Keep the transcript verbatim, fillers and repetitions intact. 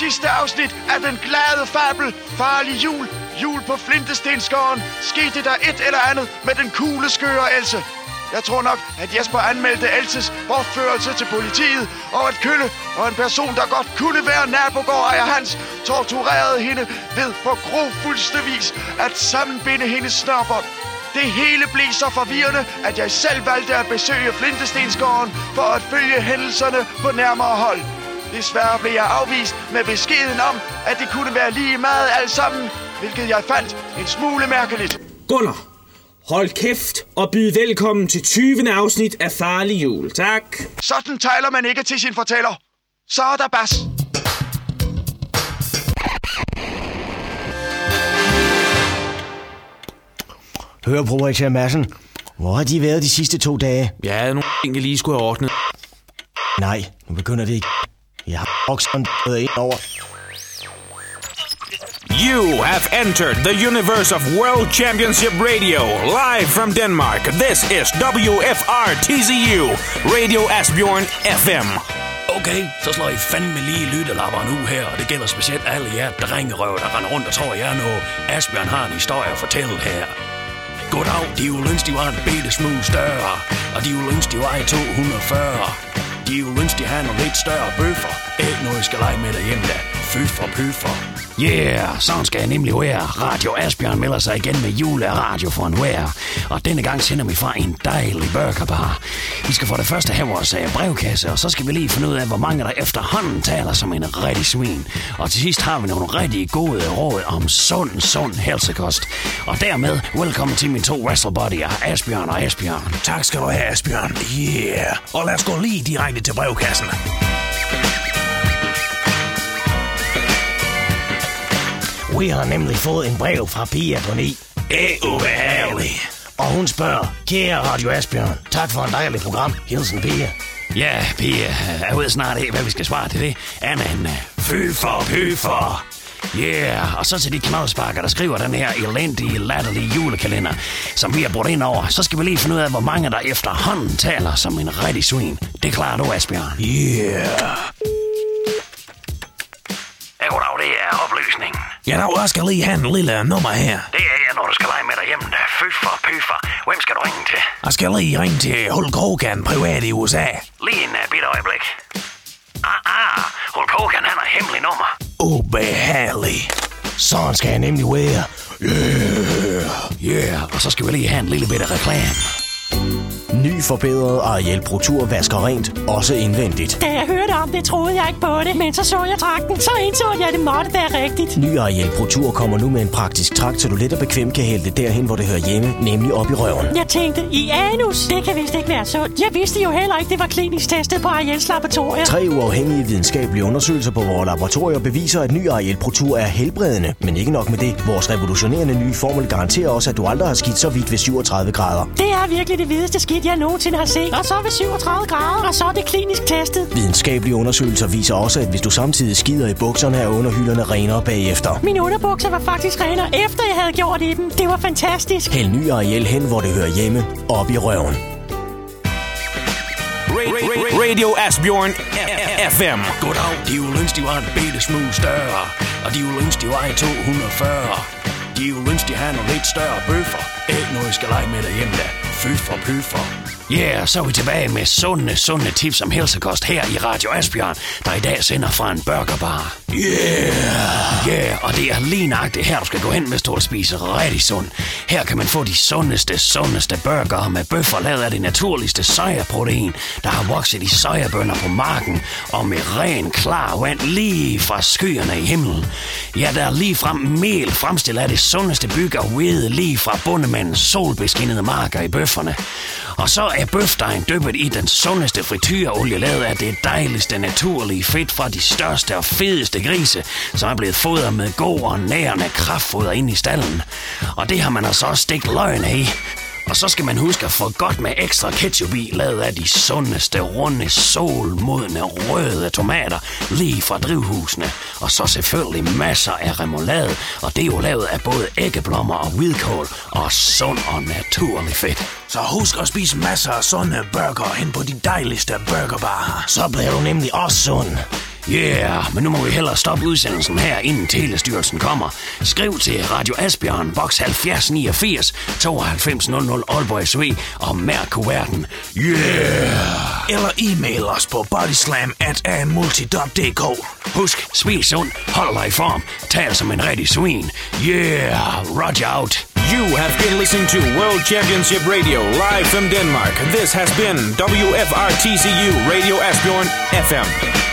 sidste afsnit af den glade fabel Farlig Jul, Jul på Flintestensgården, skete der et eller andet med den kugle skøre Else. Jeg tror nok, at Jesper anmeldte Elses bortførelse til politiet, og at Kølle og en person, der godt kunne være nabogårdejer Hans, torturerede hende ved på grofuldste vis at sammenbinde hendes snørbånd. Det hele blev så forvirrende, at jeg selv valgte at besøge Flintestensgården for at følge hændelserne på nærmere hold. Desværre blev jeg afvist med beskeden om, at det kunne være lige meget alt sammen, hvilket jeg fandt en smule mærkeligt. Gunnar, hold kæft og byd velkommen til tyvende afsnit af Farlig Jul. Tak. Sådan taler man ikke til sin fortæller. Så er der bas. Hør på Richard Madsen. Hvor har de været de sidste to dage? Ja, nogle ting, jeg lige skulle have ordnet. Nej, nu begynder det ikke. Jeg har også ind over. You have entered the universe of World Championship Radio, live from Denmark. This is W F R T Z U, Radio Asbjørn F M. Okay, så slår I fandme lige lyttelapperne ud her, og det gælder specielt alle jer drengerøv, der render rundt og tror, jeg er noget. Asbjørn har en historie at fortælle her. Goddag, de ville ønske, de var en bitte smule større, og de ville ønske, de var i to hundrede og fyrre. De ville ønske, de havde nogle lidt større bøffer. Ikke noget, jeg skal lege med derhjemme da. Fyffer, pyffer. Yeah, sådan skal jeg nemlig være. Radio Asbjørn melder sig igen med juleradio for en hver. Og denne gang sender vi fra en dejlig burgerbar. Vi skal for det første have vores uh, brevkasse, og så skal vi lige finde ud af, hvor mange der efterhånden taler som en rigtig svin. Og til sidst har vi nogle rigtig gode råd om sund, sund helsekost. Og dermed, velkommen til mine to wrestlebodyer, Asbjørn og Asbjørn. Tak skal du have, Asbjørn. Yeah. Og lad os gå lige direkte til brevkassen. Vi har nemlig fået en brev fra Pia på ni. Det er ubehageligt. Og hun spørger, kære Radio Asbjørn, tak for en dejlig program. Hilsen Pia. Ja, Pia, jeg ved snart ikke, hvad vi skal svare til det. Anna en fy for, py for. Yeah, og så til de knodsparker, der skriver den her elendige, latterlige julekalender, som vi har brugt ind over. Så skal vi lige finde ud af, hvor mange der efterhånden taler som en rigtig svin. Det klarer du, Asbjørn. Yeah. Ja, goddag, det er oplysning. Ja, nu, jeg skal lige have en lille nummer her. Det er jeg, når du skal lege med derhjemme. Fyffer, pyffer. Hvem skal du ringe til? Jeg skal lige ringe til Hulk Hogan, privat i U S A. Lige en uh, bitte øjeblik. Ah, ah, Hulk Hogan, han har hemmelig nummer. Ubehageligt. Sådan skal jeg nemlig være. Yeah. Yeah, og så skal vi lige have en lille bitte reklame. Ny forbedret Ariel Pro Tour vasker rent, også indvendigt. Da jeg hørte om det, troede jeg ikke på det. Men så så jeg trakten, så indså jeg, at det måtte være rigtigt. Ny Ariel Pro Tour kommer nu med en praktisk trakt, så du let og bekvemt kan hælde det derhen, hvor det hører hjemme, nemlig op i røven. Jeg tænkte, i anus, det kan vist ikke være sundt. Jeg vidste jo heller ikke, det var klinisk testet på Ariels laboratorier. Tre uafhængige videnskabelige undersøgelser på vores laboratorier beviser, at ny Ariel Pro Tour er helbredende. Men ikke nok med det. Vores revolutionerende nye formel garanterer også, at du aldrig har skidt så vidt ved syvogtredive grader. Det er virkelig det videste skidt, jeg nogensinde har set. Og så ved syvogtredive grader, og så er det klinisk testet. Videnskabelige undersøgelser viser også, at hvis du samtidig skider i bukserne, er underhylderne renere bagefter. Mine underbukser var faktisk renere, efter jeg havde gjort i dem. Det var fantastisk. Hæld ny Ariel hen, hvor det hører hjemme, op i røven. Radio Asbjørn F M. Goddag, de ville ønske, de var en bitte smule større, og de ville ønske, de var i to hundrede og fyrre. De ville ønske, de havde nogle lidt større bøffer. Ikke noget, jeg skal lege med derhjemme da. Fyffer, pyffer. Yeah, så er vi tilbage med sunde, sunde tips om helsekost her i Radio Asbjørn, der i dag sender fra en burgerbar. Yeah! Yeah, og det er lige nøjagtigt her, du skal gå hen, hvis du vil spise rigtig sund. Her kan man få de sundeste, sundeste burger med bøffer lavet af det naturligste sojaprotein, der har vokset i sojabønner på marken, og med ren, klar vand lige fra skyerne i himlen. Ja, der er lige frem mel fremstillet af det sundeste byg og hvede lige fra bondemandens solbeskinnede marker i bøfferne. Og så er bøfdejen dyppet i den sundeste frityreolie lavet af det dejligste naturlige fedt fra de største og fedeste grise, som er blevet fodret med god og nærende kraftfoder ind i stallen. Og det har man altså også stegt løgn i. Og så skal man huske at få godt med ekstra ketchup i, lavet af de sundeste, runde, solmodne, røde tomater lige fra drivhusene. Og så selvfølgelig masser af remoulade, og det er jo lavet af både æggeblommer og hvidkål og sund og naturlig fedt. Så husk at spise masser af sunde burger hen på de dejligste burgerbarer. Så bliver du nemlig også sund. Yeah, men nu må vi hellere stoppe udsendelsen her, inden Telestyrelsen kommer. Skriv til Radio Asbjørn, boks halvfjerds niogfirs tooghalvfems nul nul Aalborg S V og mærk kuverten. Yeah! Eller e-mail os på bodyslam at amultidop punktum d k. Husk, spis sund, hold dig i form, tal som en rigtig svin. Yeah, Roger out. You have been listening to World Championship Radio live from Denmark. This has been W F R T C U Radio Asbjørn F M.